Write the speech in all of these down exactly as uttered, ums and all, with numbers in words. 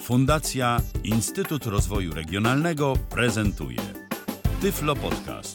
Fundacja Instytut Rozwoju Regionalnego prezentuje Tyflo Podcast.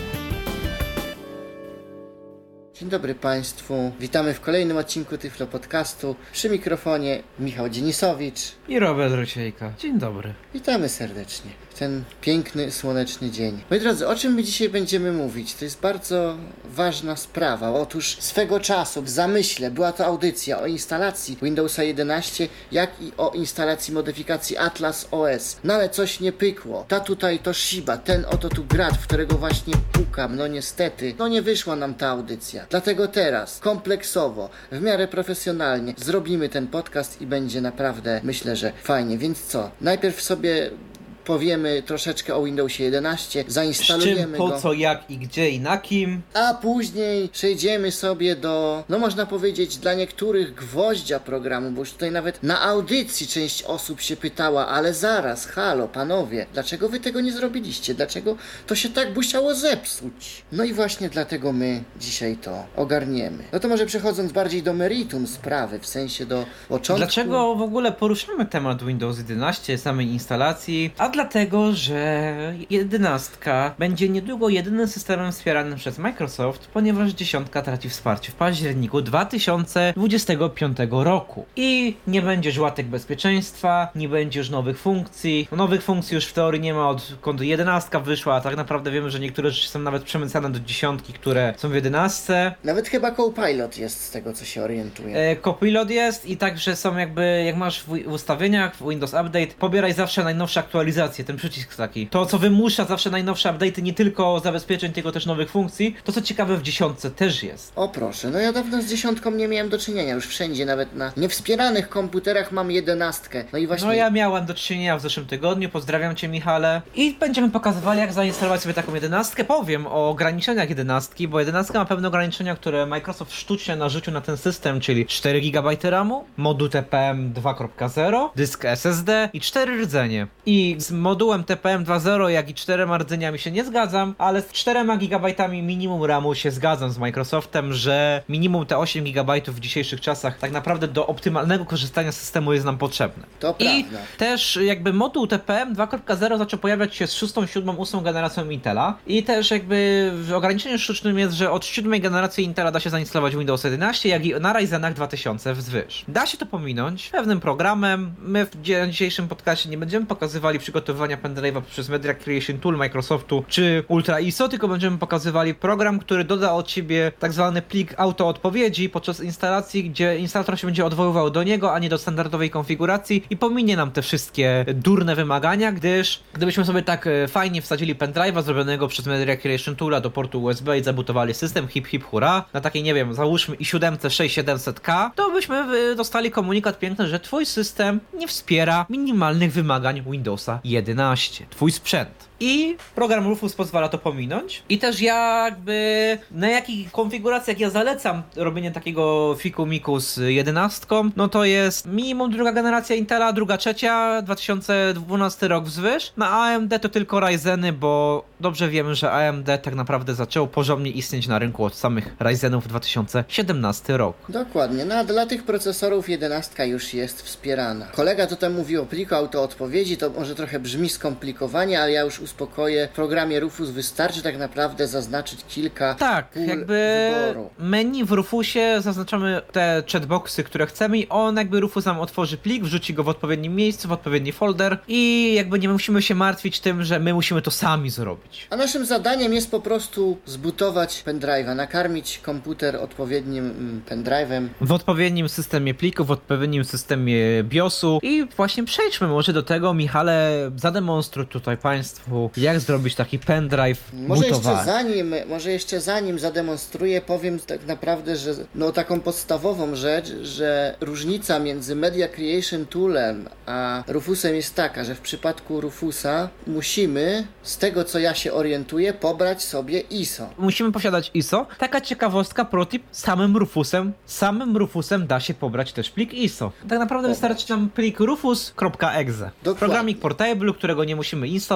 Dzień dobry Państwu, witamy w kolejnym odcinku Tyflo Podcastu. Przy mikrofonie Michał Dzienisowicz i Robert Rociejka. Dzień dobry. Witamy serdecznie w ten piękny, słoneczny dzień. Moi drodzy, o czym my dzisiaj będziemy mówić? To jest bardzo ważna sprawa. Otóż swego czasu w zamyśle była to audycja o instalacji Windowsa jedenaście, jak i o instalacji modyfikacji Atlas O S. No ale coś nie pykło. Ta tutaj Toshiba, ten oto tu gracz, w którego właśnie pukam. No niestety, no nie wyszła nam ta audycja. Dlatego teraz, kompleksowo, w miarę profesjonalnie zrobimy ten podcast i będzie naprawdę, myślę, że fajnie. Więc co? Najpierw sobie powiemy troszeczkę o Windowsie jedenaście, zainstalujemy Z czym, po go, co, jak i gdzie i na kim. a później przejdziemy sobie do, no można powiedzieć, dla niektórych gwoździa programu, bo już tutaj nawet na audycji część osób się pytała, ale zaraz, halo, panowie, dlaczego wy tego nie zrobiliście? Dlaczego to się tak musiało zepsuć? No i właśnie dlatego my dzisiaj to ogarniemy. No to może przechodząc bardziej do meritum sprawy, w sensie do początku. Dlaczego w ogóle poruszamy temat Windows jedenaście, samej instalacji? A dlatego, że jedenastka będzie niedługo jedynym systemem wspieranym przez Microsoft, ponieważ dziesiątka traci wsparcie w październiku dwa tysiące dwudziestego piątego roku. I nie będzie już łatek bezpieczeństwa, nie będzie już nowych funkcji. Nowych funkcji już w teorii nie ma, odkąd jedenastka wyszła, a tak naprawdę wiemy, że niektóre rzeczy są nawet przemycane do dziesiątki, które są w jedenastce. Nawet chyba Copilot jest, z tego co się orientuję. E, Copilot jest i także są jakby, jak masz w, w ustawieniach, w Windows Update, pobieraj zawsze najnowsze aktualizacje. Ten przycisk taki. To, co wymusza zawsze najnowsze update'y, nie tylko zabezpieczeń, tylko też nowych funkcji. To, co ciekawe, w dziesiątce też jest. O proszę, no ja dawno z dziesiątką nie miałem do czynienia. Już wszędzie, nawet na niewspieranych komputerach mam jedenastkę. No i właśnie... No ja miałem do czynienia w zeszłym tygodniu. Pozdrawiam Cię, Michale. I będziemy pokazywali, jak zainstalować sobie taką jedenastkę. Powiem o ograniczeniach jedenastki, bo jedenastka ma pewne ograniczenia, które Microsoft sztucznie narzucił na ten system, czyli cztery gigabajty ramu, moduł T P M dwa zero, dysk S S D i cztery rdzenie. I z modułem T P M dwa zero, jak i czterema rdzeniami się nie zgadzam, ale z czterema gigabajtami minimum ramu się zgadzam z Microsoftem, że minimum te osiem gigabajtów w dzisiejszych czasach tak naprawdę do optymalnego korzystania z systemu jest nam potrzebne. To I prawda. też jakby moduł T P M dwa zero zaczął pojawiać się z szóstą, siódmą, ósmą generacją Intela i też jakby w ograniczeniu sztucznym jest, że od siódmej generacji Intela da się zainstalować Windows jedenaście, jak i na Ryzenach dwa tysiące wzwyż. Da się to pominąć pewnym programem. My w dzisiejszym podcastie nie będziemy pokazywali przygotowania pendrive'a przez Media Creation Tool Microsoftu czy Ultra I S O, tylko będziemy pokazywali program, który doda od siebie tak zwany plik autoodpowiedzi podczas instalacji, gdzie instalator się będzie odwoływał do niego, a nie do standardowej konfiguracji i pominie nam te wszystkie durne wymagania, gdyż gdybyśmy sobie tak fajnie wsadzili pendrive'a zrobionego przez Media Creation Toola do portu U S B i zabutowali system, hip hip hura, na takiej, nie wiem, załóżmy i siedem sześć tysięcy siedemset K, to byśmy dostali komunikat piękny, że twój system nie wspiera minimalnych wymagań Windowsa jedenaście. Twój sprzęt. I program Rufus pozwala to pominąć. I też ja jakby na jakich konfiguracjach ja zalecam robienie takiego fiku-miku z jedenastką, no to jest minimum druga generacja Intela, druga trzecia, dwa tysiące dwunasty rok wzwyż. Na A M D to tylko Ryzeny, bo dobrze wiemy, że A M D tak naprawdę zaczęło porządnie istnieć na rynku od samych Ryzenów dwa tysiące siedemnasty rok. Dokładnie, no a dla tych procesorów jedenastka już jest wspierana. Kolega tutaj mówi o pliku autoodpowiedzi, to może trochę brzmi skomplikowanie, ale ja już uspokoję. W programie Rufus wystarczy tak naprawdę zaznaczyć kilka Tak, pól jakby wyboru. menu w Rufusie zaznaczamy te chatboxy, które chcemy i on jakby Rufus nam otworzy plik, wrzuci go w odpowiednim miejscu, w odpowiedni folder i jakby nie musimy się martwić tym, że my musimy to sami zrobić. A naszym zadaniem jest po prostu zbutować pendrive'a, nakarmić komputer odpowiednim mm, pendrive'em. W odpowiednim systemie plików, w odpowiednim systemie BIOSu i właśnie przejdźmy może do tego, Michale, zademonstruj tutaj Państwu, jak zrobić taki pendrive Może jeszcze butowany. zanim, może jeszcze zanim zademonstruję, powiem tak naprawdę, że no taką podstawową rzecz, że różnica między Media Creation Toolem a Rufusem jest taka, że w przypadku Rufusa musimy, z tego co ja się orientuję, pobrać sobie I S O. Musimy posiadać I S O. Taka ciekawostka, protip, samym Rufusem, samym Rufusem da się pobrać też plik I S O. Tak naprawdę Dobra. wystarczy nam plik rufus kropka exe. Dokładnie. Programik portable, którego nie musimy instalować, wystarczy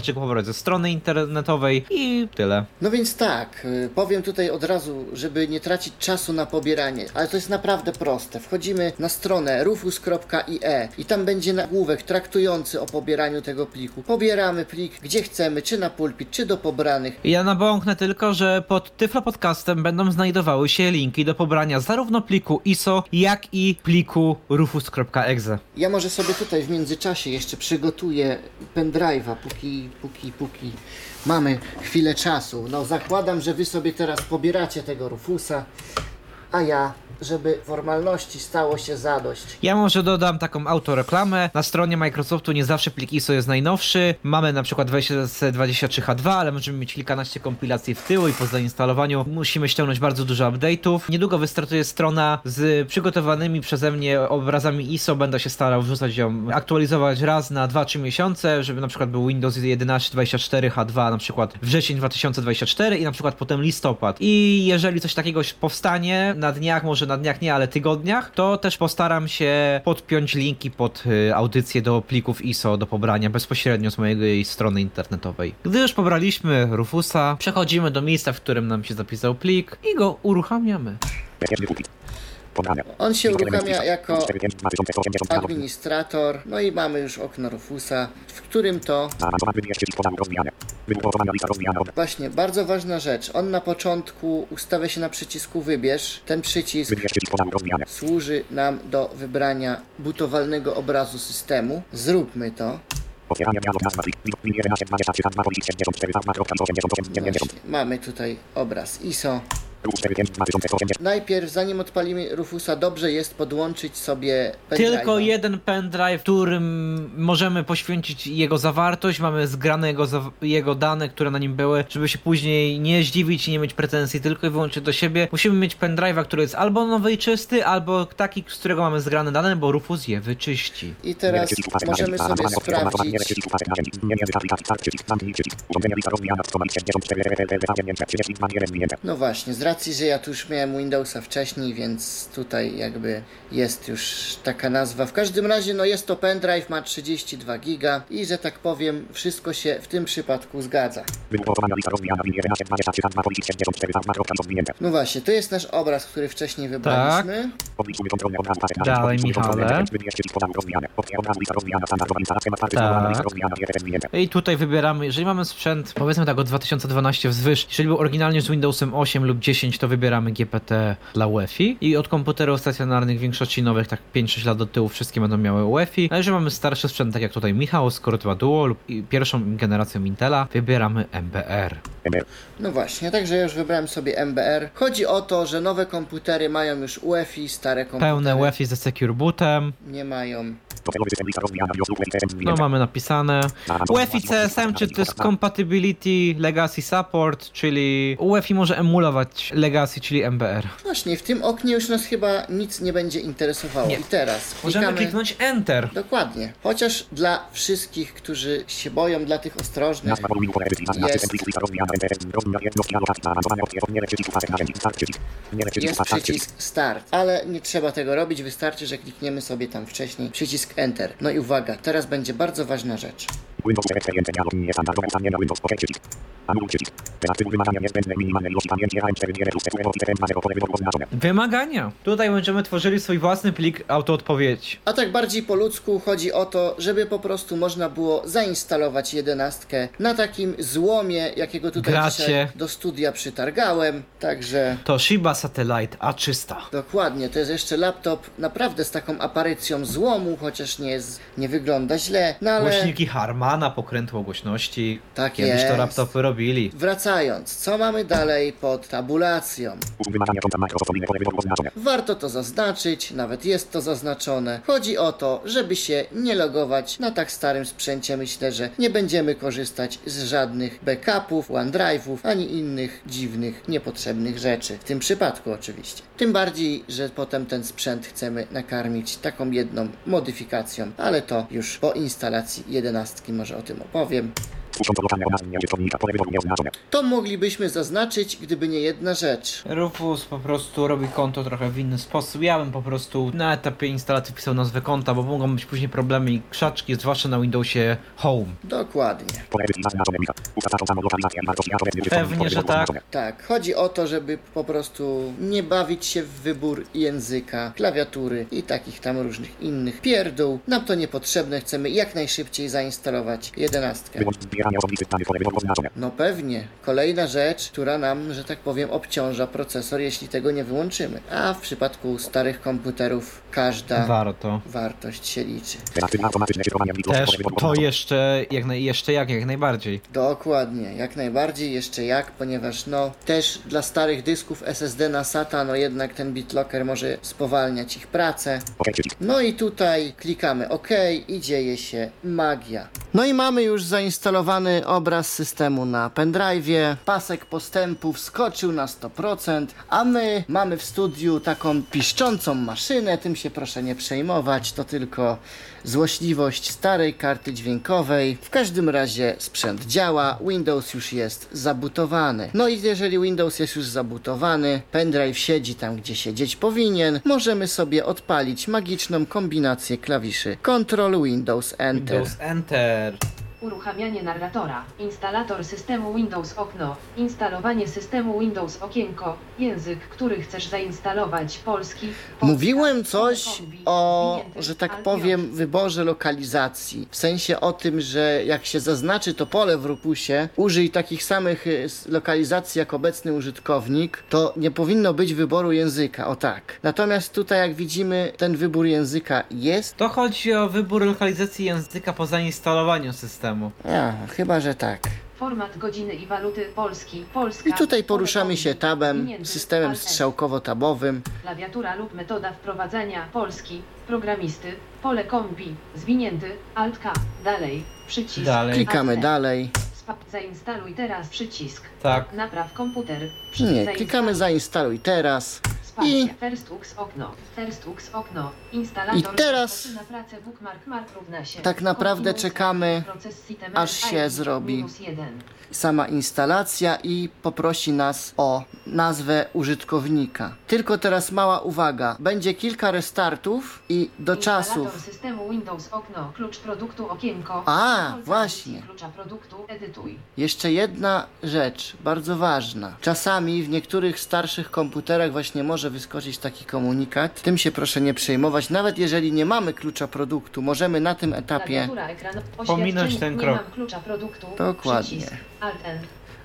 wystarczy kupować ze strony internetowej i tyle. No więc tak, y, powiem tutaj od razu, żeby nie tracić czasu na pobieranie, ale to jest naprawdę proste. Wchodzimy na stronę rufus kropka i e i tam będzie nagłówek traktujący o pobieraniu tego pliku. Pobieramy plik gdzie chcemy, czy na pulpit, czy do pobranych. Ja nabąknę tylko, że pod Tyflo Podcastem będą znajdowały się linki do pobrania zarówno pliku I S O, jak i pliku rufus kropka e x e. Ja może sobie tutaj w międzyczasie jeszcze przygotuję pendrive'a, póki, póki, póki mamy chwilę czasu. No zakładam, że wy sobie teraz pobieracie tego Rufusa, a ja, żeby formalności stało się zadość. Ja może dodam taką autoreklamę. Na stronie Microsoftu nie zawsze plik I S O jest najnowszy. Mamy na przykład dwadzieścia dwadzieścia trzy H dwa, ale możemy mieć kilkanaście kompilacji w tył i po zainstalowaniu musimy ściągnąć bardzo dużo update'ów. Niedługo wystartuje strona z przygotowanymi przeze mnie obrazami I S O. Będę się starał wrzucać ją, aktualizować raz na dwa trzy miesiące, żeby na przykład był Windows jedenaście dwadzieścia cztery H dwa, na przykład wrzesień dwa tysiące dwudziesty czwarty i na przykład potem listopad. I jeżeli coś takiego powstanie na dniach, może na dniach nie, ale tygodniach, to też postaram się podpiąć linki pod y, audycję do plików I S O do pobrania bezpośrednio z mojej strony internetowej. Gdy już pobraliśmy Rufusa, przechodzimy do miejsca, w którym nam się zapisał plik i go uruchamiamy. On się uruchamia jako administrator, no i mamy już okno Rufusa, w którym to... Właśnie, bardzo ważna rzecz. On na początku ustawia się na przycisku wybierz. Ten przycisk służy nam do wybrania butowalnego obrazu systemu. Zróbmy to. Właśnie, mamy tutaj obraz I S O. Najpierw, zanim odpalimy Rufusa, dobrze jest podłączyć sobie pendrive'a. Tylko jeden pendrive, którym możemy poświęcić jego zawartość, mamy zgrane jego, jego dane, które na nim były, żeby się później nie zdziwić i nie mieć pretensji tylko i wyłącznie do siebie. Musimy mieć pendrive'a, który jest albo nowy i czysty, albo taki, z którego mamy zgrane dane, bo Rufus je wyczyści. I teraz możemy sobie sprawdzić. No właśnie, z racji, że ja tu już miałem Windowsa wcześniej, więc tutaj jakby jest już taka nazwa. W każdym razie, no jest to pendrive, ma trzydzieści dwa giga i że tak powiem, wszystko się w tym przypadku zgadza. No właśnie, to jest nasz obraz, który wcześniej wybraliśmy. Tak. Dalej, Michale. Tak. I tutaj wybieramy, jeżeli mamy sprzęt, powiedzmy tak, od dwa tysiące dwanaście wzwyż, jeżeli był oryginalnie z Windowsem osiem lub dziesięć, to wybieramy G P T dla U E F I i od komputerów stacjonarnych większości nowych, tak pięć sześć lat do tyłu, wszystkie będą miały U E F I. A jeżeli mamy starszy sprzęt, tak jak tutaj Michał, Core dwa Duo lub pierwszą generacją Intela, wybieramy M B R. No właśnie, także ja już wybrałem sobie M B R. Chodzi o to, że nowe komputery mają już U E F I, stare komputery pełne U E F I ze Secure Bootem nie mają. No mamy napisane U E F I C S M, czy to jest Compatibility Legacy Support, czyli U E F I może emulować Legacy, czyli M B R. Właśnie, w tym oknie już nas chyba nic nie będzie interesowało. Nie. I teraz możemy klikamy... kliknąć Enter. Dokładnie. Chociaż dla wszystkich, którzy się boją, dla tych ostrożnych jest, jest przycisk Start. Ale nie trzeba tego robić, wystarczy, że klikniemy sobie tam wcześniej przycisk Enter. No i uwaga, teraz będzie bardzo ważna rzecz. Wymagania. Tutaj będziemy tworzyli swój własny plik autoodpowiedzi. A tak bardziej po ludzku chodzi o to, żeby po prostu można było zainstalować jedenastkę na takim złomie, jakiego tutaj Gracie. dzisiaj do studia przytargałem. Także... Toshiba Satellite A trzysta. Dokładnie, to jest jeszcze laptop naprawdę z taką aparycją złomu, chociaż nie jest, nie wygląda źle, no ale... Głośniki Harmana, pokrętło głośności. Tak Kiedyś jest. to laptopy robili. Wracając, co mamy dalej pod tabulacją? Warto to zaznaczyć, nawet jest to zaznaczone. Chodzi o to, żeby się nie logować na tak starym sprzęcie. Myślę, że nie będziemy korzystać z żadnych backupów, OneDrive'ów, ani innych dziwnych, niepotrzebnych rzeczy. W tym przypadku oczywiście. Tym bardziej, że potem ten sprzęt chcemy nakarmić taką jedną modyfikacją, ale to już po instalacji jedenastki może o tym opowiem. To moglibyśmy zaznaczyć, gdyby nie jedna rzecz. Rufus po prostu robi konto trochę w inny sposób. Ja bym po prostu na etapie instalacji pisał nazwę konta, bo mogą być później problemy i krzaczki, zwłaszcza na Windowsie Home. Dokładnie. Pewnie, że tak. Tak, chodzi o to, żeby po prostu nie bawić się w wybór języka, klawiatury i takich tam różnych innych pierdół. Nam to niepotrzebne, chcemy jak najszybciej zainstalować jedenastkę. No pewnie. Kolejna rzecz, która nam, że tak powiem, obciąża procesor, jeśli tego nie wyłączymy. A w przypadku starych komputerów każda Warto. wartość się liczy. Też to jeszcze jak, naj, jeszcze jak, jak najbardziej. Dokładnie, jak najbardziej, jeszcze jak, ponieważ no też dla starych dysków S S D na SATA, no jednak ten BitLocker może spowalniać ich pracę. No i tutaj klikamy OK i dzieje się magia. No i mamy już zainstalowany obraz systemu na pendrive'ie. Pasek postępu wskoczył na sto procent, a my mamy w studiu taką piszczącą maszynę. Tym się proszę nie przejmować, to tylko złośliwość starej karty dźwiękowej. W każdym razie sprzęt działa, Windows już jest zabutowany. No i jeżeli Windows jest już zabutowany, pendrive siedzi tam, gdzie siedzieć powinien, możemy sobie odpalić magiczną kombinację klawiszy Ctrl Windows Enter. Windows Enter. Uruchamianie narratora. Instalator systemu Windows okno. Instalowanie systemu Windows okienko. Język, który chcesz zainstalować. Polski. Polska, Mówiłem coś kombi, o, zwinięty, że tak Alt powiem, wyborze lokalizacji. W sensie o tym, że jak się zaznaczy to pole w Rupusie, użyj takich samych y, s- lokalizacji jak obecny użytkownik, to nie powinno być wyboru języka, o tak. Natomiast tutaj jak widzimy, ten wybór języka jest. To chodzi o wybór lokalizacji języka po zainstalowaniu systemu. Ja, chyba, że tak. Format godziny i waluty. Polski. Polska. I tutaj poruszamy pole się kombi, tabem, zwinięty, systemem Alt F. strzałkowo-tabowym. Klawiatura lub metoda wprowadzania. Polski. Programisty. Pole kombi. Zwinięty. Alt K. Dalej. Przycisk. Dalej. Klikamy Alt F. dalej. Spa- Zainstaluj teraz przycisk. Tak. Napraw komputer. Przy- Nie, zainstaluj. klikamy zainstaluj teraz. Spacja. I- Firstux okno. Firstux okno. Instalator. I teraz na pracę bookmark mark równa się. tak naprawdę Continuous czekamy, proces system aż się I D zrobi. minus jeden. sama instalacja i poprosi nas o nazwę użytkownika. Tylko teraz mała uwaga. Będzie kilka restartów i do czasów. Instalator systemu Windows okno. Klucz produktu okienko. A, Kontrol właśnie. edycji Klucza produktu. Edytuj. Jeszcze jedna rzecz, bardzo ważna. Czasami w niektórych starszych komputerach właśnie może wyskoczyć taki komunikat. Tym się proszę nie przejmować. Nawet jeżeli nie mamy klucza produktu, możemy na tym etapie... Klawiatura ekranu. Pominąć Oświadczenie. ten Nie krok. mam klucza produktu. Dokładnie. Przycisk. Alt N.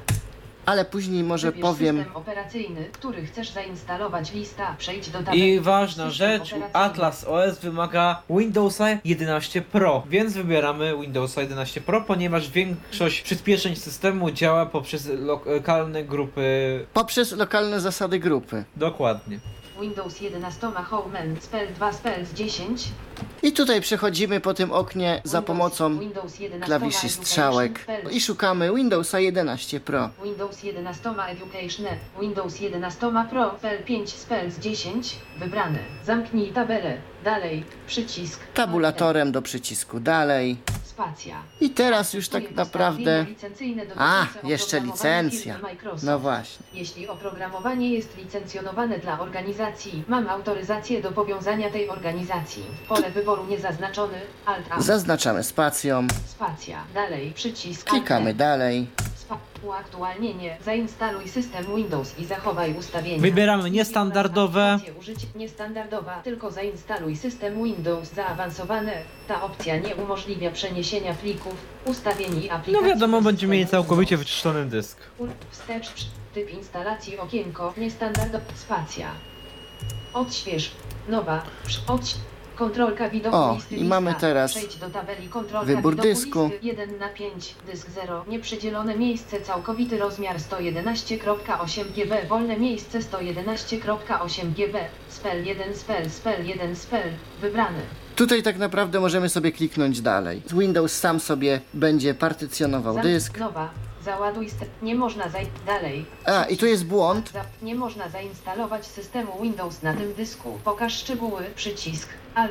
Ale później może Wybierz powiem... system operacyjny, który chcesz zainstalować. Lista. Przejdź do tabeli. I ważna System rzecz, operacyjny. Atlas O S wymaga Windowsa jedenaście Pro, więc wybieramy Windowsa jedenaście Pro, ponieważ większość przyspieszeń systemu działa poprzez lokalne grupy. Poprzez lokalne zasady grupy. Dokładnie. Windows jedenaście Home Spell dwa Spells dziesięć. I tutaj przechodzimy po tym oknie za Windows- pomocą Windows jedenaście klawiszy Education strzałek Spells. i szukamy Windowsa jedenaście Pro. Windows jedenaście Education, Windows jedenaście Pro, Spell pięć Spells dziesięć, wybrane. Zamknij tabelę, dalej, przycisk. Tabulatorem do przycisku dalej. Spacja. I teraz już tak naprawdę... A, jeszcze licencja. No właśnie. Jeśli oprogramowanie jest licencjonowane dla organizacji, mam autoryzację do powiązania tej organizacji. Pole wyboru niezaznaczony, Alt A. Zaznaczamy spacją. Spacja. Dalej, przycisk. Klikamy Alt dalej. Spa- Uaktualnienie. Zainstaluj system Windows i zachowaj ustawienia. Wybieramy niestandardowe. Aplikacje użycie niestandardowa. Tylko zainstaluj system Windows zaawansowane. Ta opcja nie umożliwia przeniesienia plików, ustawień i aplikacji. No wiadomo, do będziemy mieli systemu całkowicie Windows. wyczyszczony dysk. Ul- Wstecz. przy- Typ instalacji okienko. Niestandardowa. Spacja. Odśwież. Nowa. Przy- Odś... Kontrolka widoku O, listy i lista. mamy teraz Przejdź do tabeli kontrolka wybór widoku dysku. listy jeden na pięć, dysk zero, nieprzydzielone miejsce, całkowity rozmiar sto jedenaście przecinek osiem giga, wolne miejsce sto jedenaście przecinek osiem giga, spell jeden, spell, spell jeden, spell, wybrany. Tutaj tak naprawdę możemy sobie kliknąć dalej. Windows sam sobie będzie partycjonował Zamk- dysk. Nowa, załaduj st- nie można zaj... dalej. A, i tu jest błąd. Za... Nie można zainstalować systemu Windows na tym dysku. Pokaż szczegóły, przycisk, alt.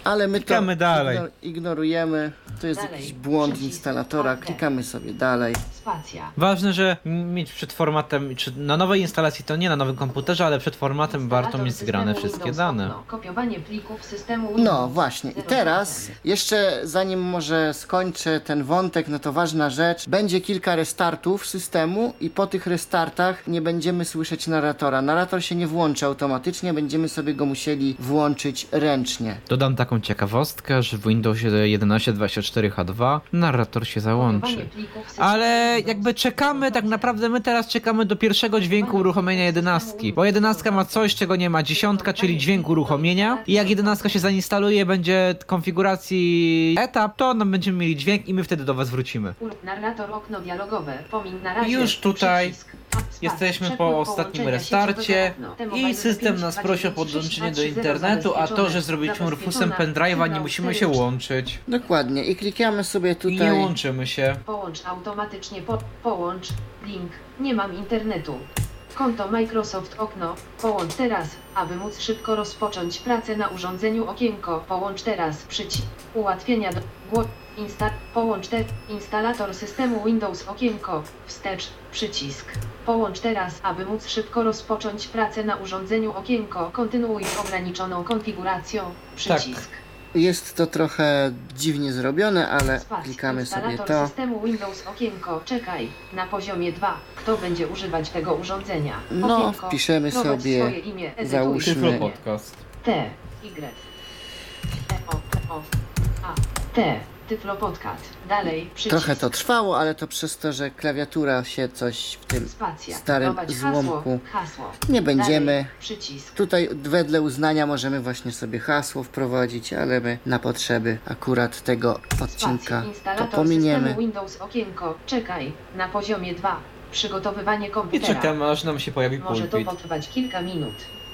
ale my Klikamy to dalej. igno- ignorujemy. To jest Dalej. jakiś błąd Przycisk. instalatora. Alt D. Klikamy sobie dalej. Spacja. Ważne, że mieć przed formatem, czy na nowej instalacji to nie na nowym komputerze, ale przed formatem warto Instalator mieć zgrane systemu wszystkie Windows dane. okno. Kopiowanie plików systemu Windows. No właśnie, i teraz jeszcze zanim może skończę ten wątek, no to ważna rzecz, będzie kilka restartów systemu i po tych restartach nie będziemy słyszeć narratora. Narrator się nie włączy automatycznie, będziemy sobie go musieli włączyć ręcznie. Dodam taką ciekawostkę, że w Windowsie jedenaście dwadzieścia cztery H dwa narrator się załączy. Ale jakby czekamy, tak naprawdę my teraz czekamy do pierwszego dźwięku uruchomienia jedenastki, bo jedenastka ma coś, czego nie ma dziesiątka, czyli dźwięk uruchomienia i jak jedenastka się zainstaluje, będzie konfiguracji etap, to nam będziemy mieli dźwięk i my wtedy do was wrócimy. Narrator okno dialogowe. Pomin na razie. Już tutaj Przycisk. Spacja. jesteśmy Przepływ po ostatnim połączenia restarcie sieciowego okno. i T-Mobile system nas prosi o pięć podłączenie do trzydzieści dwa internetu, a to, że zabezpieczone. zrobiliśmy rufusem Zabezpieczona. pendrive'a, nie Sygnał musimy się steryczny. łączyć. Dokładnie, i klikamy sobie I nie tutaj. łączymy się. Połącz automatycznie. Po, połącz. Link. Nie mam internetu. Konto Microsoft okno. Połącz teraz, aby móc szybko rozpocząć pracę na urządzeniu okienko. Połącz teraz przycisk. Ułatwienia do gło- insta Połącz te instalator systemu Windows okienko. Wstecz przycisk. Połącz teraz, aby móc szybko rozpocząć pracę na urządzeniu okienko. Kontynuuj z ograniczoną konfiguracją. Przycisk. Jest to trochę dziwnie zrobione, ale Spac. klikamy sobie Instalator to. systemu Windows okienko. Czekaj. Na poziomie dwa. Kto będzie używać tego urządzenia? No, Okienko. wpiszemy Wprowadź sobie, swoje imię. Edytuj. załóżmy- Tyflo Podcast. T. Y. E. O. O. A. T. Tyflo Podcast. Dalej. Przycisk. Trochę to trwało, ale to przez to, że klawiatura się coś w tym Spacja. starym Wprowadź złomku Hasło. Hasło. nie będziemy. Dalej. Przycisk. Tutaj wedle uznania możemy właśnie sobie hasło wprowadzić, ale my na potrzeby akurat tego odcinka Spacja. to Instalator pominiemy. systemu Windows okienko. Czekaj. Na poziomie dwa. Przygotowywanie I komputera. czekamy, aż nam się pojawi Może to pulpit. potrwać kilka minut.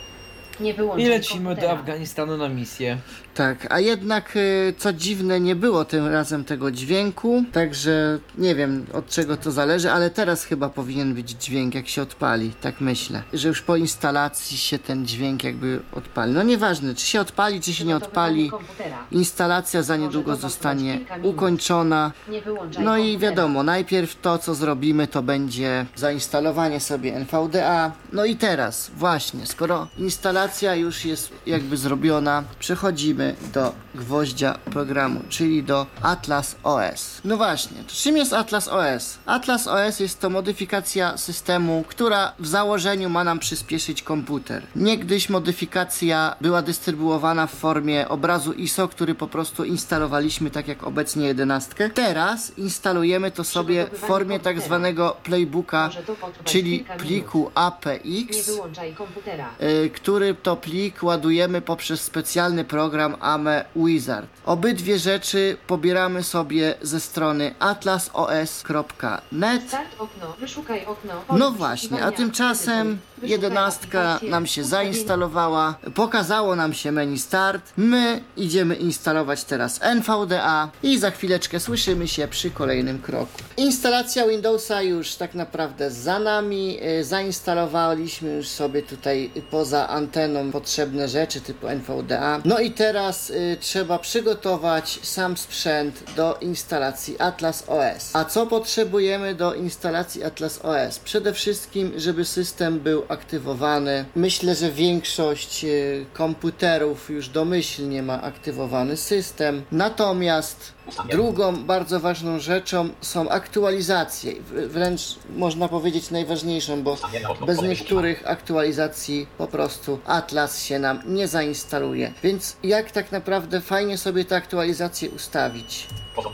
Nie wyłączaj I lecimy do komputera. Afganistanu na misję. Tak, a jednak y, co dziwne, nie było tym razem tego dźwięku, także nie wiem od czego to zależy, ale teraz chyba powinien być dźwięk, jak się odpali, tak myślę, że już po instalacji się ten dźwięk jakby odpali. No nieważne, czy się odpali, czy się nie odpali, Komputera. instalacja za Może niedługo to potrwać zostanie kilka minut. ukończona. Nie wyłączaj No i komputera. wiadomo, najpierw to co zrobimy to będzie zainstalowanie sobie N V D A. No i teraz właśnie, skoro instalacja już jest jakby zrobiona, przechodzimy do gwoździa programu, czyli do Atlas O S. No właśnie, to czym jest Atlas O S? Atlas O S jest to modyfikacja systemu, która w założeniu ma nam przyspieszyć komputer. Niegdyś modyfikacja była dystrybuowana w formie obrazu I S O, który po prostu instalowaliśmy tak jak obecnie jedenastkę. Teraz instalujemy to sobie w formie tak zwanego playbooka, Może to potrwać czyli kilka pliku minut. Nie A P X, wyłączaj komputera. y, który to plik ładujemy poprzez specjalny program A M E Wizard. Obydwie rzeczy pobieramy sobie ze strony atlas o s kropka net. Start okno, wyszukaj okno. No właśnie, a tymczasem jedenastka nam się zainstalowała, pokazało nam się menu start, my idziemy instalować teraz N V D A i za chwileczkę słyszymy się przy kolejnym kroku. Instalacja Windowsa już tak naprawdę za nami, y, zainstalowaliśmy już sobie tutaj poza anteną potrzebne rzeczy typu N V D A. No i teraz y, trzeba przygotować sam sprzęt do instalacji Atlas O S. A co potrzebujemy do instalacji Atlas O S? Przede wszystkim, żeby system był aktywowany. Myślę, że większość y, komputerów już domyślnie ma aktywowany system. Natomiast drugą bardzo ważną rzeczą są aktualizacje. W- Wręcz można powiedzieć najważniejszą, bo bez niektórych aktualizacji po prostu Atlas się nam nie zainstaluje. Więc jak tak naprawdę fajnie sobie te aktualizacje ustawić?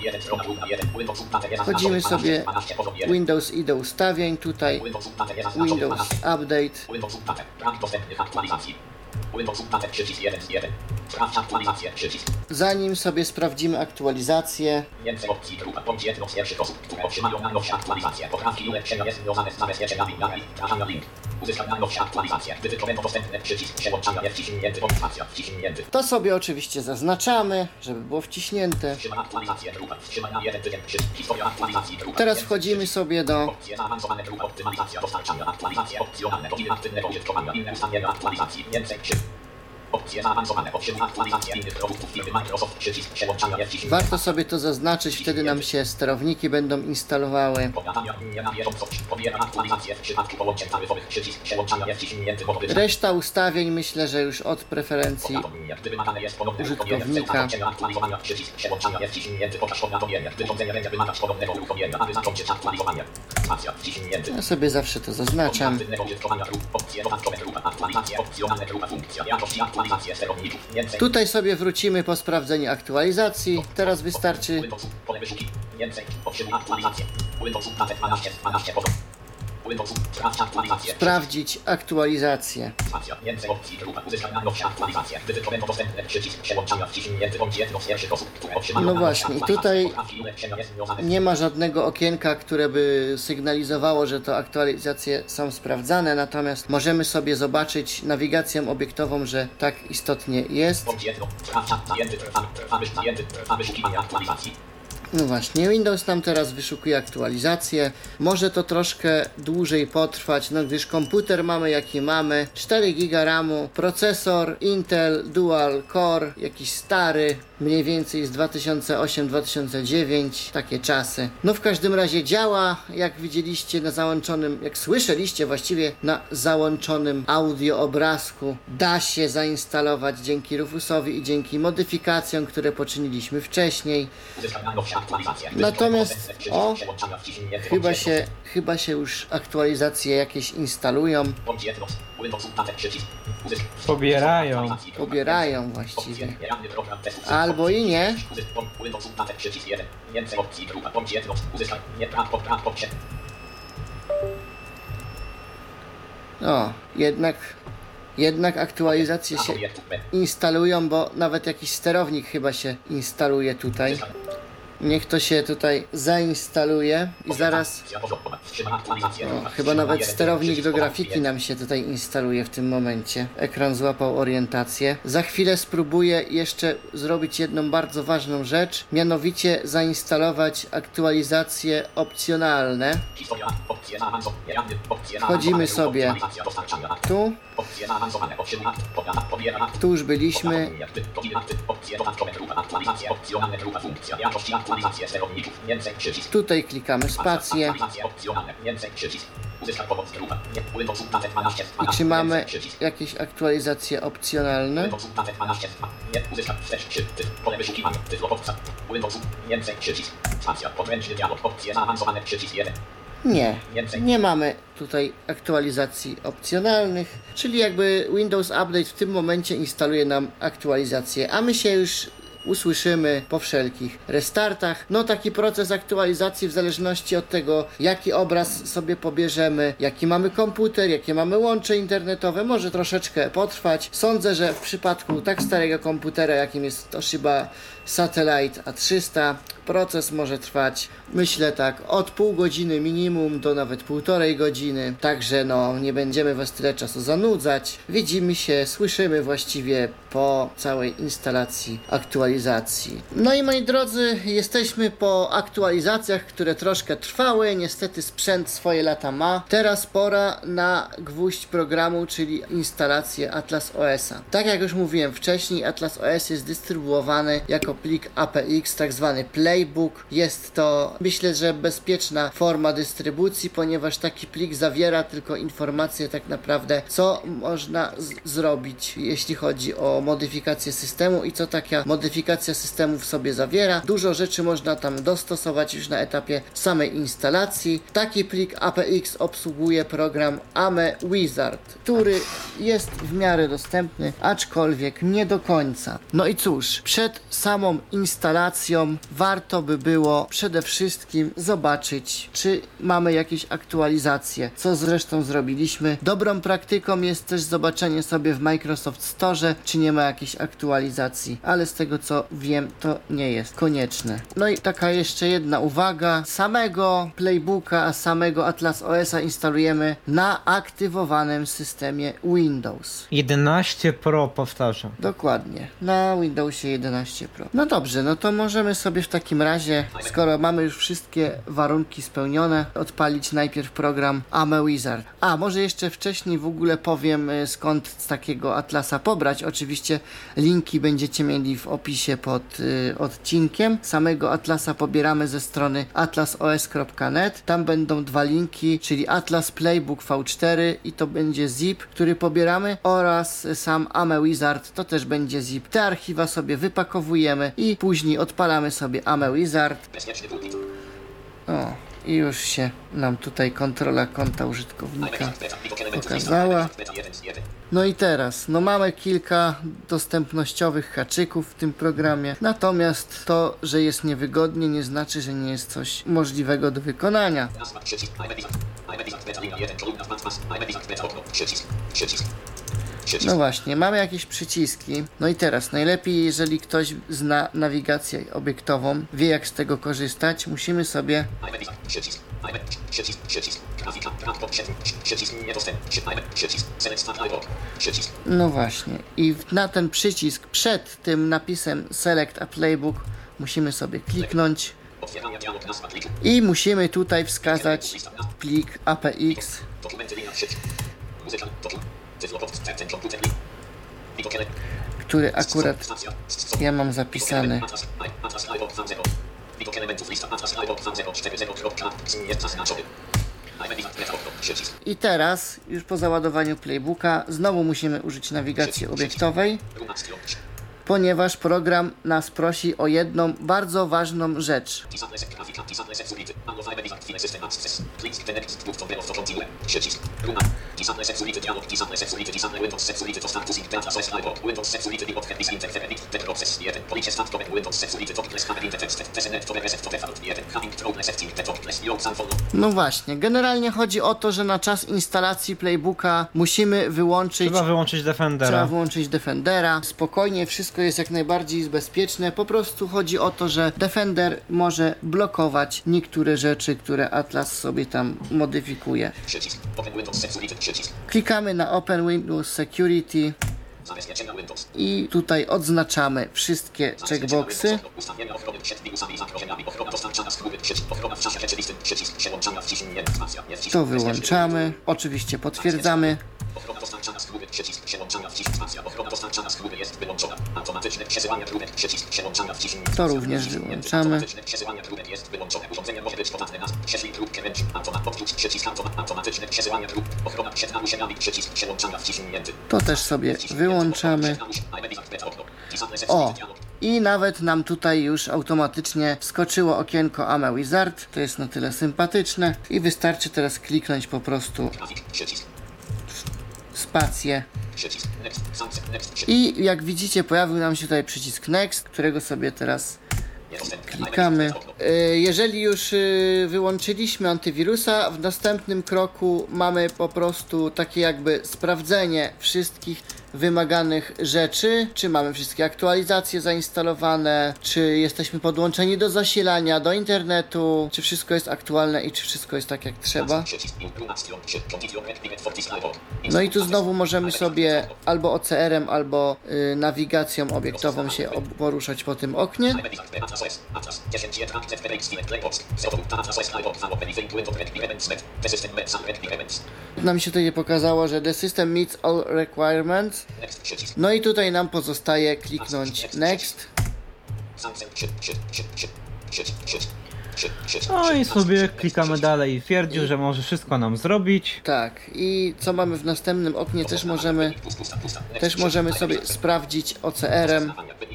Wchodzimy sobie Windows i do ustawień, tutaj Windows Update. Zanim sobie sprawdzimy aktualizację, Więcej opcji, grupa, bądź jedną z pierwszych osób, które otrzymają najnowsze aktualizacje. Poprawki lub księga jest związane z zabezpieczeniem danych, wdrażania link. Uzyskaj najnowsze aktualizacje. Wytyczone będą dostępne. Przycisk przełączania jest wciśnięty. Optymacja wciśnięty. to sobie oczywiście zaznaczamy, żeby było wciśnięte. Wstrzymaj aktualizację grupa. Wstrzymaj na jeden tydzień. Przycisk historia aktualizacji grupa. Teraz wchodzimy sobie do Opcje zaawansowane grupa. Optymalizacja dostarczania. Aktualizacje opcjonalne. Godziny aktywnego użytkowania. Inne ustawienia aktualizacji. Więcej. Trzy. Opcje zaawansowane. Potrzebna aktualizacja innych produktów firmy Microsoft. Przycisk przełączania jest wciśnięty. Warto sobie to zaznaczyć, wtedy nam się sterowniki będą instalowały. Powiadamia nie na bieżąco. Pobiera aktualizację w przypadku połączeń taryfowych. Przycisk przełączania jest wciśnięty. Reszta ustawień myślę, że już od preferencji Gdy wymagane jest ponowne użytkownika. aktualizowania. Przycisk przełączania jest wciśnięty. Pokaż powiadomienie. Wyrządzenie będzie wymagać ponownego uruchomienia, aby zakończyć aktualizowanie. Spacja wciśnięty. Ja sobie zawsze to zaznaczam. Opcje dodatkowe grupa. Aktualizacje opcjonalne grupa funkcja. Jakości aktualizacje sterowników. Więcej. Tutaj sobie wrócimy po sprawdzeniu aktualizacji. Teraz wystarczy Windows. Pole wyszuki. Więcej. Potrzebna aktualizacja. Windows dwanaście dwanaście potem. Windows. Sprawdź aktualizację. sprawdzić aktualizację. Spacja. Więcej opcji grupa. Uzyskaj najnowsze aktualizacje. Gdy tylko będą dostępne, przycisk przełączania wciśnięty bądź jedno z pierwszych osób, które otrzymają No najnowsze właśnie, i aktualizacje. tutaj Poprawki lub księga jest związane z Nie ma żadnego okienka, które by sygnalizowało, że to aktualizacje są sprawdzane, natomiast możemy sobie zobaczyć nawigacją obiektową, że tak istotnie jest. bądź jedno. Sprawdź zajęty trwa, trwa, wysz- zajęty trwa wyszukiwanie aktualizacji. No właśnie, Windows nam teraz wyszukuje aktualizację. Może to troszkę dłużej potrwać, no gdyż komputer mamy jaki mamy. cztery giga ramu, procesor Intel Dual Core, jakiś stary, mniej więcej z dwa tysiące osiem dwa tysiące dziewięć, takie czasy. No w każdym razie działa, jak widzieliście na załączonym, jak słyszeliście właściwie na załączonym audio obrazku. Da się zainstalować dzięki Rufusowi i dzięki modyfikacjom, które poczyniliśmy wcześniej. Uzyskaj najnowsze aktualizacje. Gdy Natomiast, tylko dostępne, o, przycisk przełączania wciśnięty Chyba bądź się, jedno. chyba się już aktualizacje jakieś instalują, Bądź jedno. Windows dwanaście przycisk. Uzysk- Pobierają. aktualizacji. pobierają właściwie. Opcje. Realny program testów. Albo i nie. Uzysk- Windows dwanaście przycisk jeden. Więcej opcji grupa. Bądź jedno. Uzyskaj. Nie praw pod praw pod się. O, jednak, jednak aktualizacje się instalują, bo nawet jakiś sterownik chyba się instaluje tutaj. Niech to się tutaj zainstaluje i zaraz, o, chyba nawet sterownik do grafiki nam się tutaj instaluje w tym momencie. Ekran złapał orientację. Za chwilę spróbuję jeszcze zrobić jedną bardzo ważną rzecz, mianowicie zainstalować aktualizacje opcjonalne. Wchodzimy sobie tu. Tu już byliśmy. Tutaj klikamy spację. I czy mamy jakieś aktualizacje opcjonalne? Nie, nie mamy tutaj aktualizacji opcjonalnych, czyli jakby Windows Update w tym momencie instaluje nam aktualizację, a my się już usłyszymy po wszelkich restartach. No taki proces aktualizacji w zależności od tego, jaki obraz sobie pobierzemy, jaki mamy komputer, jakie mamy łącze internetowe, może troszeczkę potrwać. Sądzę, że w przypadku tak starego komputera, jakim jest Toshiba Satellite A trzysta, proces może trwać, myślę tak, od pół godziny minimum do nawet półtorej godziny. Także no, nie będziemy was tyle czasu zanudzać. Widzimy się, słyszymy właściwie po całej instalacji aktualizacji. No i moi drodzy, jesteśmy po aktualizacjach, które troszkę trwały. Niestety sprzęt swoje lata ma. Teraz pora na gwóźdź programu, czyli instalację Atlas O S-a. Tak jak już mówiłem wcześniej, Atlas O S jest dystrybuowany jako plik A P X, tak zwany Playbook. Jest to, myślę, że bezpieczna forma dystrybucji, ponieważ taki plik zawiera tylko informacje tak naprawdę, co można z- zrobić, jeśli chodzi o modyfikację systemu i co taka modyfikacja systemu w sobie zawiera. Dużo rzeczy można tam dostosować już na etapie samej instalacji. Taki plik A P X obsługuje program A M E Wizard, który jest w miarę dostępny, aczkolwiek nie do końca. No i cóż, przed samą instalacją warto by było przede wszystkim zobaczyć, czy mamy jakieś aktualizacje, co zresztą zrobiliśmy. Dobrą praktyką jest też zobaczenie sobie w Microsoft Store, czy nie ma jakiejś aktualizacji, ale z tego co wiem, to nie jest konieczne. No i taka jeszcze jedna uwaga, samego Playbooka, samego Atlas O S-a instalujemy na aktywowanym systemie Windows. jedenaście Pro, powtarzam. Dokładnie, na Windowsie jedenaście Pro. No dobrze, no to możemy sobie w takim razie, skoro mamy już wszystkie warunki spełnione, odpalić najpierw program A M E Wizard. A, może jeszcze wcześniej w ogóle powiem, skąd z takiego Atlasa pobrać. Oczywiście oczywiście linki będziecie mieli w opisie pod y, odcinkiem. Samego Atlasa pobieramy ze strony atlas o s kropka net. Tam będą dwa linki, czyli Atlas Playbook V cztery i to będzie zip, który pobieramy, oraz sam AmeWizard, to też będzie zip. Te archiwa sobie wypakowujemy i później odpalamy sobie AmeWizard. O, i już się nam tutaj kontrola konta użytkownika pokazała. No i teraz, no mamy kilka dostępnościowych haczyków w tym programie, natomiast to, że jest niewygodnie, nie znaczy, że nie jest coś możliwego do wykonania. No właśnie, mamy jakieś przyciski. No i teraz, najlepiej jeżeli ktoś zna nawigację obiektową, wie jak z tego korzystać, musimy sobie... No właśnie, i na ten przycisk przed tym napisem Select a Playbook musimy sobie kliknąć i musimy tutaj wskazać plik A P X, który akurat ja mam zapisany. I teraz, już po załadowaniu playbooka, znowu musimy użyć nawigacji obiektowej, ponieważ program nas prosi o jedną bardzo ważną rzecz. No właśnie, generalnie chodzi o to, że na czas instalacji playbooka musimy wyłączyć... Trzeba wyłączyć Defendera. Trzeba wyłączyć Defendera. Spokojnie, wszystko jest jak najbardziej bezpieczne. Po prostu chodzi o to, że Defender może blokować niektóre rzeczy, które Atlas sobie tam modyfikuje. Klikamy na Open Windows Security i tutaj odznaczamy wszystkie checkboxy. To wyłączamy. Oczywiście potwierdzamy. To również wyłączamy. To też sobie wyłączamy. O! I nawet nam tutaj już automatycznie wskoczyło okienko AmeWizard. To jest na tyle sympatyczne. I wystarczy teraz kliknąć po prostu spację. I jak widzicie, pojawił nam się tutaj przycisk Next, którego sobie teraz klikamy. Jeżeli już wyłączyliśmy antywirusa, w następnym kroku mamy po prostu takie jakby sprawdzenie wszystkich wymaganych rzeczy, czy mamy wszystkie aktualizacje zainstalowane, czy jesteśmy podłączeni do zasilania, do internetu, czy wszystko jest aktualne i czy wszystko jest tak jak trzeba. No i tu znowu możemy sobie albo O C R-em, albo y, nawigacją obiektową się poruszać po tym oknie. Nam się tutaj pokazało, że the system meets all requirements. No i tutaj nam pozostaje kliknąć Next. No i sobie klikamy dalej. Twierdził, że może wszystko nam zrobić. Tak, i co mamy w następnym oknie, też możemy też możemy sobie sprawdzić O C R-em.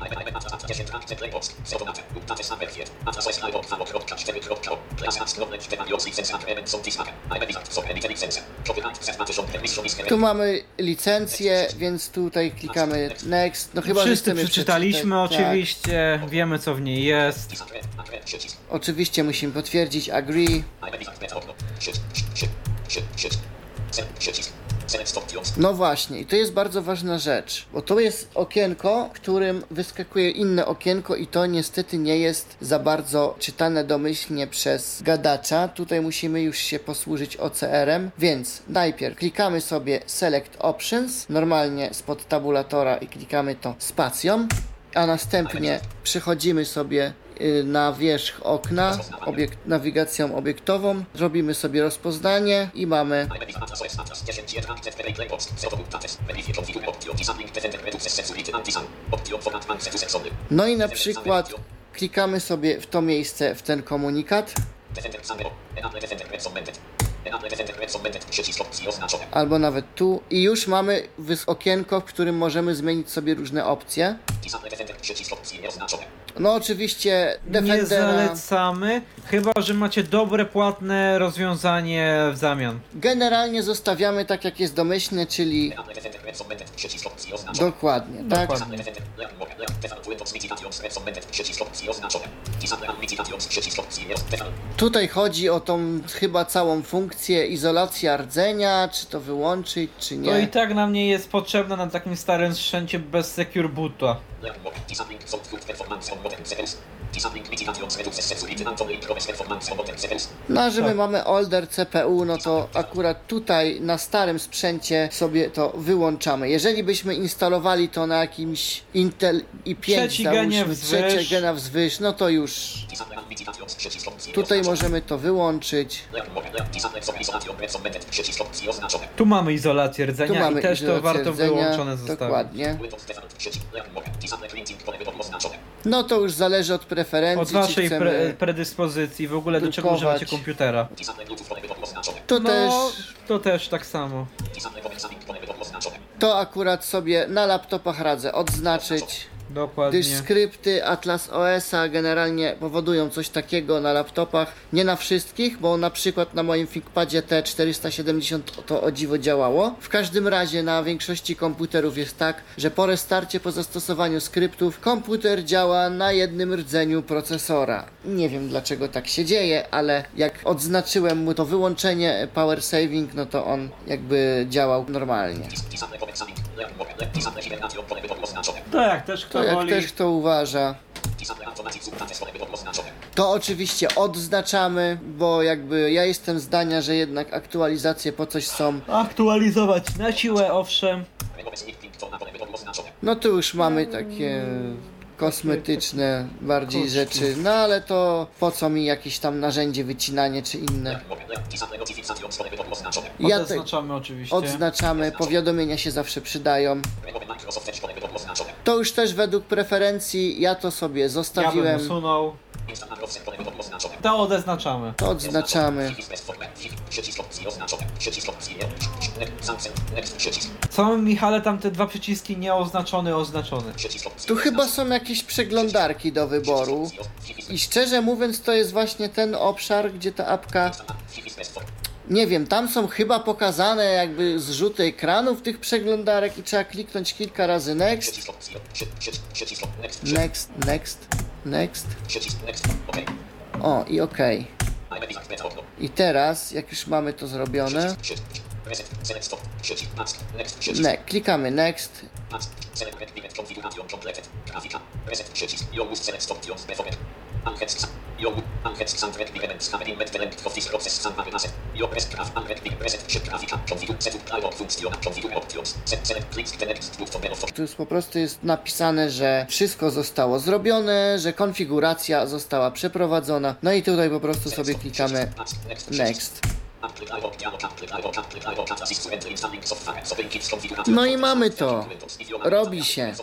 Tu mamy licencję, więc tutaj klikamy Next. No chyba Wszyscy przeczytaliśmy oczywiście, tak. Wiemy co w niej jest. Oczywiście musimy potwierdzić Agree. No właśnie, i to jest bardzo ważna rzecz, bo to jest okienko, którym wyskakuje inne okienko i to niestety nie jest za bardzo czytane domyślnie przez gadacza. Tutaj musimy już się posłużyć O C R-em, więc najpierw klikamy sobie Select Options, normalnie spod tabulatora, i klikamy to spacją, a następnie przechodzimy sobie y, na wierzch okna obiekt, nawigacją obiektową. Robimy sobie rozpoznanie i mamy no i na przykład klikamy sobie w to miejsce, w ten komunikat. Albo nawet tu i już mamy okienko, w którym możemy zmienić sobie różne opcje. No oczywiście Defendera... Nie zalecamy, chyba że macie dobre, płatne rozwiązanie w zamian. Generalnie zostawiamy tak jak jest domyślne, czyli... Dokładnie, tak? Dokładnie. Tutaj chodzi o tą chyba całą funkcję izolacja rdzenia, czy to wyłączyć, czy nie. To i tak nam nie jest potrzebne na takim starym sprzęcie bez Secure Boota. No a że my Tak. mamy older C P U, no to akurat tutaj na starym sprzęcie sobie to wyłączamy. Jeżeli byśmy instalowali to na jakimś Intel i pięć, Trzeci genie załóżmy, wzwyż. trzecie gena wzwyż, no to już tutaj możemy to wyłączyć. Tu mamy izolację Tu rdzenia mamy i też to izolację warto rdzenia, wyłączone zostawić. dokładnie. No to już zależy od preferencji, Od czy waszej chcemy... pre predyspozycji, w ogóle do czego drukować. używacie komputera. To No, też... to też tak samo. To akurat sobie na laptopach radzę odznaczyć, Dokładnie. gdyż skrypty Atlas O S-a generalnie powodują coś takiego na laptopach. Nie na wszystkich, bo na przykład na moim ThinkPadzie T czterysta siedemdziesiąt to o dziwo działało. W każdym razie na większości komputerów jest tak, że po restarcie, po zastosowaniu skryptów, komputer działa na jednym rdzeniu procesora. Nie wiem dlaczego tak się dzieje, ale jak odznaczyłem mu to wyłączenie power saving, no to on jakby działał normalnie. Tak, też kto To jak woli. też kto uważa. To oczywiście odznaczamy, bo jakby ja jestem zdania, że jednak aktualizacje po coś są. Aktualizować na siłę, owszem. No tu już mamy takie kosmetyczne bardziej Koszty. rzeczy, no ale to po co mi jakieś tam narzędzie wycinanie czy inne. Ja te Odznaczamy oczywiście. odznaczamy, powiadomienia się zawsze przydają. To już też według preferencji, ja to sobie Ja bym zostawiłem, usunął. To odeznaczamy. to odznaczamy. Co, Michale, tam te dwa przyciski nieoznaczony, oznaczony. Tu chyba są jakieś przeglądarki do wyboru i szczerze mówiąc to jest właśnie ten obszar, gdzie ta apka, nie wiem, tam są chyba pokazane jakby zrzuty ekranów tych przeglądarek i trzeba kliknąć kilka razy next, next, next, next, o i ok. I teraz, jak już mamy to zrobione, ne, klikamy next. Tu już po prostu jest napisane, że wszystko zostało zrobione, że konfiguracja została przeprowadzona. No i tutaj po prostu sobie klikamy next. No i mamy to. Robi się.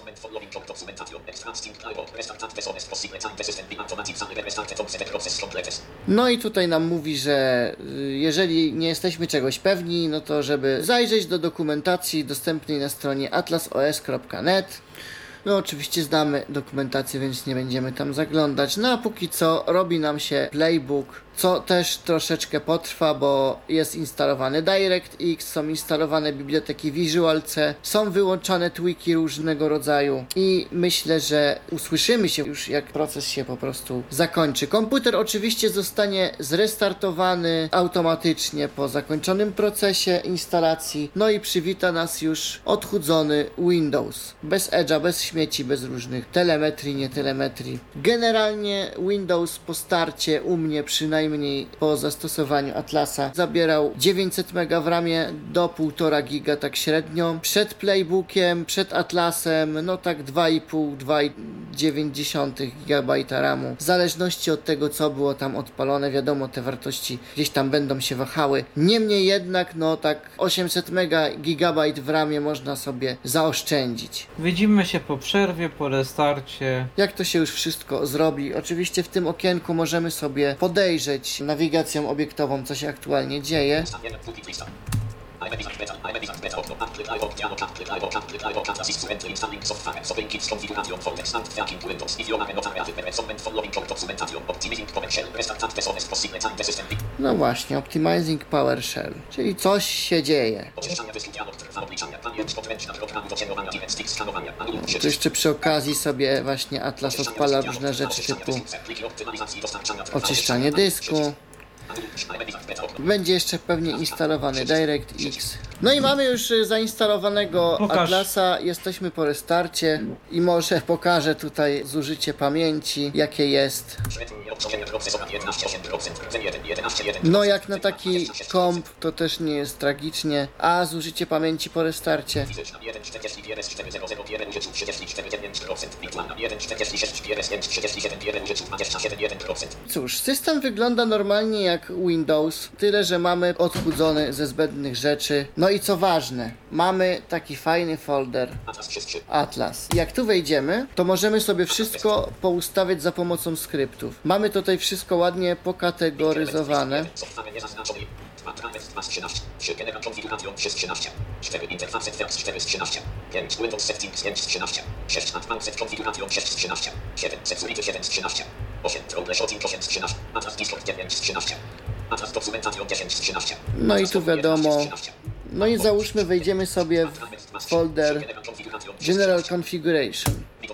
No i tutaj nam mówi, że y, jeżeli nie jesteśmy czegoś pewni, no to żeby zajrzeć do dokumentacji dostępnej na stronie atlas o s kropka net. No oczywiście znamy dokumentację, więc nie będziemy tam zaglądać. No a póki co robi nam się playbook, co też troszeczkę potrwa, bo jest instalowany DirectX, są instalowane biblioteki Visual C, są wyłączane tweaki różnego rodzaju i myślę, że usłyszymy się już jak proces się po prostu zakończy. Komputer oczywiście zostanie zrestartowany automatycznie po zakończonym procesie instalacji, no i przywita nas już odchudzony Windows. Bez Edge'a, bez śmieci, bez różnych telemetrii, nie telemetrii. Generalnie Windows po starcie u mnie przynajmniej najmniej po zastosowaniu Atlasa zabierał dziewięćset mega w ramie do półtora giga tak średnio. Przed playbookiem, przed Atlasem, no tak dwa i pół, dwa i dziewięć gigabajta ramu. W zależności od tego, co było tam odpalone, wiadomo, te wartości gdzieś tam będą się wahały. Niemniej jednak, no tak osiemset mega gigabajt w ramie można sobie zaoszczędzić. Widzimy się po przerwie, po restarcie. Jak to się już wszystko zrobi? Oczywiście w tym okienku możemy sobie podejrzeć nawigacją obiektową, co się aktualnie dzieje. No właśnie, Optimizing PowerShell, czyli coś się dzieje. To jeszcze przy okazji sobie właśnie Atlas odpala różne rzeczy typu oczyszczanie dysku. Będzie jeszcze pewnie instalowany DirectX. No i mamy już zainstalowanego Pokaż. Atlasa, jesteśmy po restarcie i może pokażę tutaj zużycie pamięci, jakie jest. No jak na taki komp to też nie jest tragicznie, a zużycie pamięci po restarcie. Cóż, system wygląda normalnie jak Windows, tyle że mamy odchudzony ze zbędnych rzeczy. No i co ważne, mamy taki fajny folder Atlas. Jak tu wejdziemy, to możemy sobie wszystko poustawiać za pomocą skryptów. Mamy tutaj wszystko ładnie pokategoryzowane. No i tu wiadomo. No i załóżmy, wejdziemy sobie w folder General Configuration.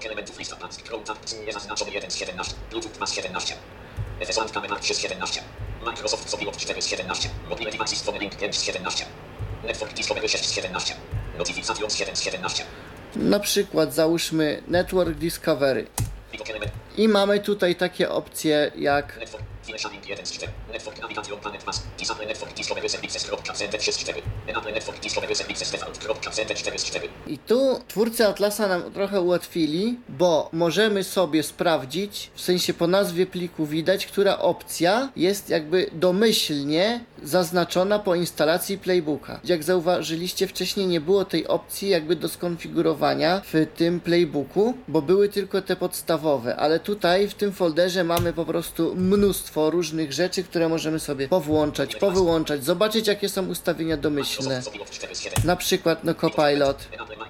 Microsoft Sobilow cztery siedemnaście, Mobile Devices for Link pięć siedemnaście, Network Discovery sześć siedemnaście, Notifications siedem siedemnaście. Na przykład załóżmy Network Discovery. I mamy tutaj takie opcje jak Network Navigation Planet Mask, Disable Network Discovery Services.cnd cztery, Enable Network Discovery Services Default.cnd cztery cztery. I tu twórcy Atlasa nam trochę ułatwili, bo możemy sobie sprawdzić, w sensie po nazwie pliku widać, która opcja jest jakby domyślnie zaznaczona po instalacji playbooka. Jak zauważyliście, wcześniej nie było tej opcji jakby do skonfigurowania w tym playbooku, bo były tylko te podstawowe, ale tutaj w tym folderze mamy po prostu mnóstwo różnych rzeczy, które możemy sobie powłączać, powyłączać, zobaczyć jakie są ustawienia domyślne. Na przykład no Copilot.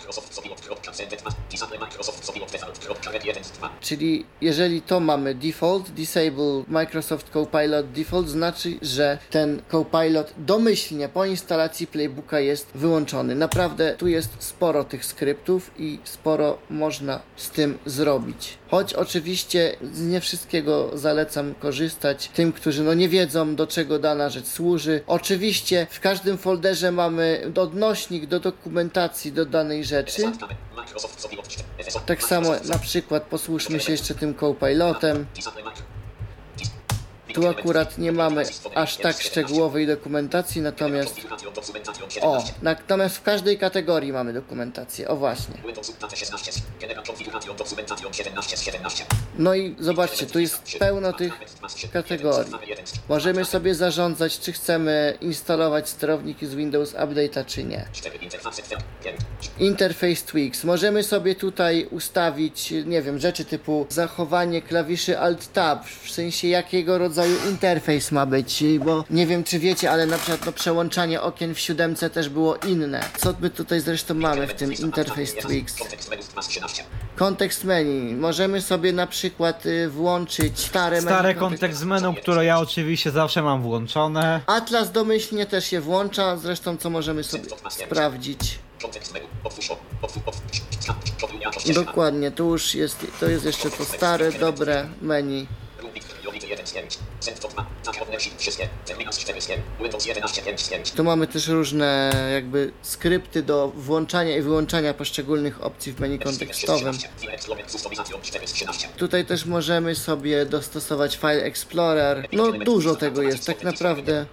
Czyli jeżeli to mamy default, disable Microsoft Copilot default, znaczy, że ten Copilot domyślnie po instalacji playbooka jest wyłączony. Naprawdę tu jest sporo tych skryptów i sporo można z tym zrobić. Choć oczywiście z nie wszystkiego zalecam korzystać tym, którzy no nie wiedzą, do czego dana rzecz służy. Oczywiście w każdym folderze mamy odnośnik do dokumentacji do danej rzeczy. Tak samo na przykład posłużmy się jeszcze tym Copilotem. Tu akurat nie mamy aż tak szczegółowej dokumentacji, natomiast o, natomiast w każdej kategorii mamy dokumentację, o właśnie. No i zobaczcie, tu jest pełno tych kategorii. Możemy sobie zarządzać, czy chcemy instalować sterowniki z Windows Update'a, czy nie. Interface Tweaks. Możemy sobie tutaj ustawić, nie wiem, rzeczy typu zachowanie klawiszy Alt-Tab, w sensie jakiego rodzaju interfejs ma być, bo nie wiem czy wiecie, ale na przykład no, przełączanie okien w siódemce też było inne. Co my tutaj zresztą mamy w tym Interface Tweaks? Kontekst menu. Możemy sobie na przykład y, włączyć stare menu. Stare kontekst menu, które ja oczywiście zawsze mam włączone. Atlas domyślnie też się włącza, zresztą co możemy sobie sprawdzić. Dokładnie, tu już jest, to jest jeszcze to stare, dobre menu. Jowity jeden z pięć. Send to dwa. Zakrotne shift wszystkie. Terminals cztery z pięć. Windows jedenaście pięć z pięć. Tu mamy też różne jakby skrypty do włączania i wyłączania poszczególnych opcji w menu kontekstowym. Tutaj też możemy sobie dostosować File Explorer. No dużo tego jest, tak naprawdę.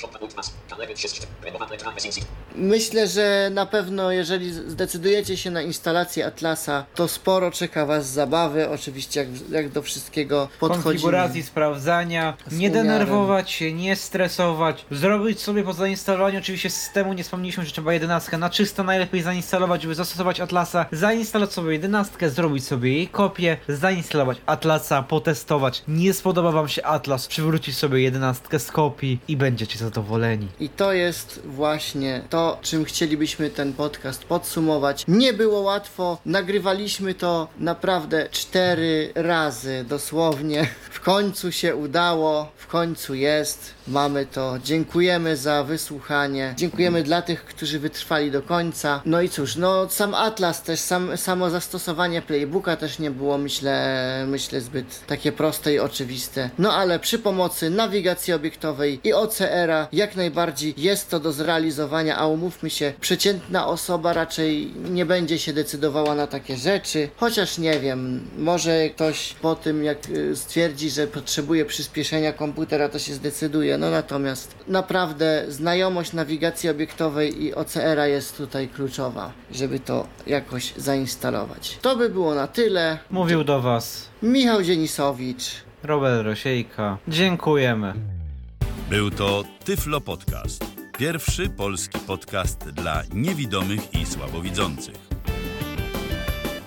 Myślę, że na pewno jeżeli zdecydujecie się na instalację Atlasa, to sporo czeka was zabawy, oczywiście jak, jak do wszystkiego podchodzimy. Konfiguracji, sprawdzania, nie denerwować się, nie stresować, zrobić sobie po zainstalowaniu oczywiście systemu, nie wspomnieliśmy, że trzeba jedenastkę na czysto najlepiej zainstalować, żeby zastosować Atlasa, zainstalować sobie jedenastkę, zrobić sobie jej kopię, zainstalować Atlasa, potestować, nie spodoba wam się Atlas, przywrócić sobie jedenastkę z kopii i będziecie zadowoleni. I to jest właśnie to, czym chcielibyśmy ten podcast podsumować. Nie było łatwo, nagrywaliśmy to naprawdę cztery razy dosłownie. W końcu się udało, w końcu jest, mamy to. Dziękujemy za wysłuchanie, dziękujemy dla tych, którzy wytrwali do końca. No i cóż, no sam Atlas też, sam, samo zastosowanie playbooka też nie było, myślę, myślę zbyt takie proste i oczywiste. No ale przy pomocy nawigacji obiektowej i O C R-a jak najbardziej jest to do zrealizowania, a umówmy się, przeciętna osoba raczej nie będzie się decydowała na takie rzeczy, chociaż nie wiem, może ktoś po tym jak stwierdzi, że potrzebuje przyspieszenia komputera, to się zdecyduje, no natomiast naprawdę znajomość nawigacji obiektowej i O C R-a jest tutaj kluczowa, żeby to jakoś zainstalować. To by było na tyle. Mówił do was Michał Dzienisowicz, Robert Rosiejka. Dziękujemy. Był to Tyflo Podcast. Pierwszy polski podcast dla niewidomych i słabowidzących.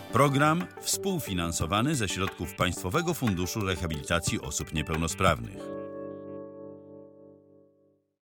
Program współfinansowany ze środków Państwowego Funduszu Rehabilitacji Osób Niepełnosprawnych.